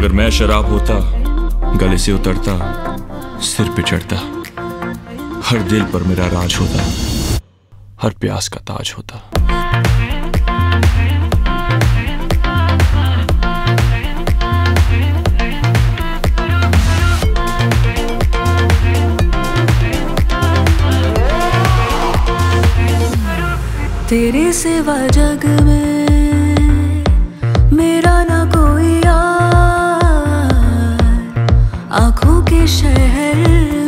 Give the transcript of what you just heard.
अगर मैं शराब होता, गले से उतरता, सिर पे चढ़ता, हर दिल पर मेरा राज होता, हर प्यास का ताज होता। तेरे सिवा जग में मेरा ना कोई यार, आँखों के शहर